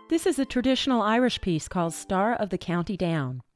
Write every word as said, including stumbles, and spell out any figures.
This is a traditional Irish piece called Star of the County Down.